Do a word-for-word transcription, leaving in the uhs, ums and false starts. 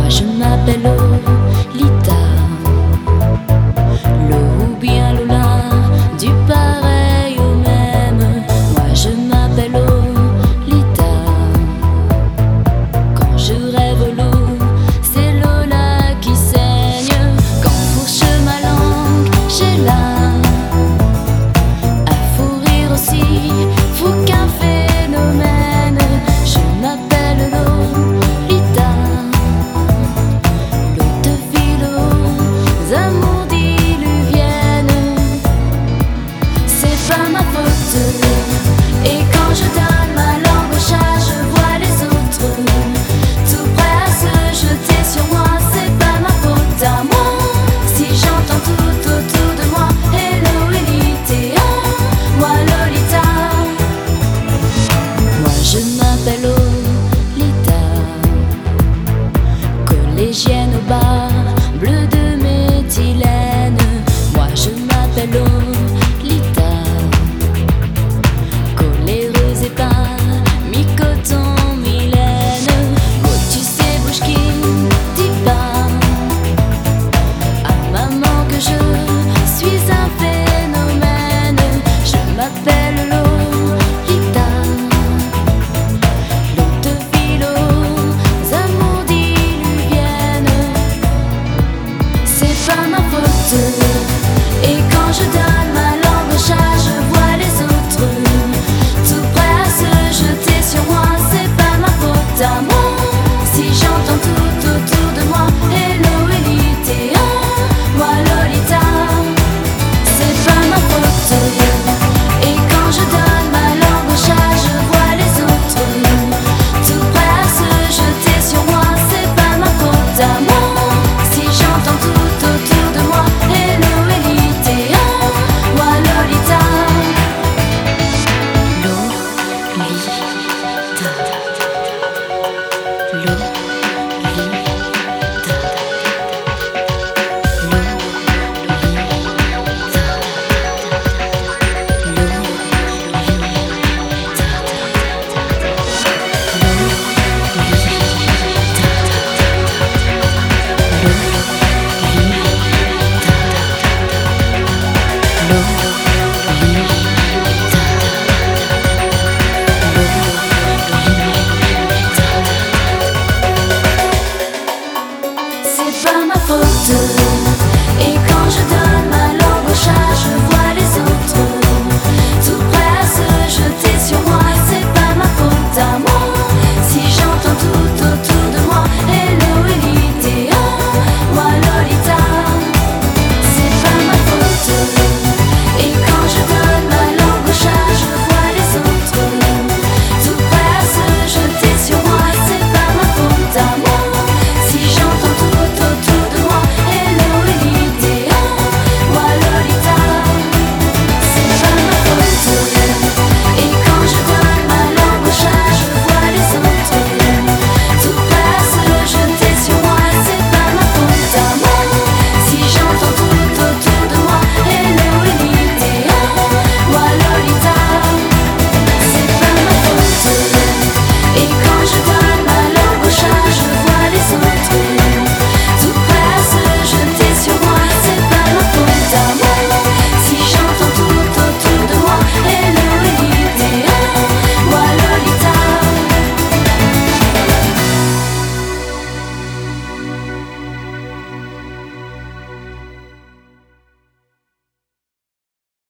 je m'appelle Lolita, Lo ou bien Lola, du pareil au même. Moi je m'appelle Lolita. Quand je rêve l'eau, c'est Lola qui saigne. Quand fourche ma langue, j'ai là un fou rire aussi, fou qu'un phénomène. Je m'appelle Lolita, l'eau de philo, amours diluviennes. C'est pas ma faute. Et quand je donne ma langue au chat, je vois les autres tout prêts à se jeter sur moi. C'est pas ma faute à moi si j'entends tout autour de moi Hello Elite, moi Lolita. Moi je m'appelle Lolita, collégienne au bar, bleu de méthylène. Moi je m'appelle Lolita, coléreuse et pas mi-coton, mi-laine. Oh tu sais bouge qui dit pas à maman que je suis un phénomène. Je m'appelle Lolita, l'eau de philo, amours diluviennes. C'est pas ma faute. Et quand je donne ma langue au chat, je vois les autres tout prêts à se jeter sur moi. C'est pas ma faute à moi si j'entends tout autour de moi Hello Elite, moi Lolita. C'est pas ma faute. Et quand je donne ma langue au chat, je vois les autres tout prêts à se jeter sur moi. C'est pas ma faute à moi si j'entends tout autour de moi Hello Elite, moi Lolita. Lolita, Lolita.